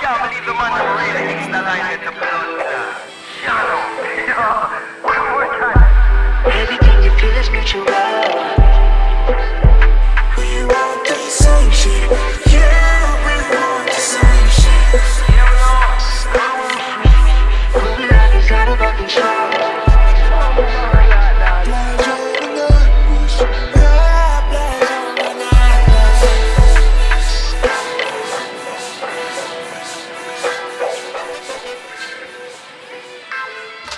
can't believe the man who really hits the line with the blood clot. One more time. Baby, can you feel this mutual? We want the same shit. Yeah, we want the same shit.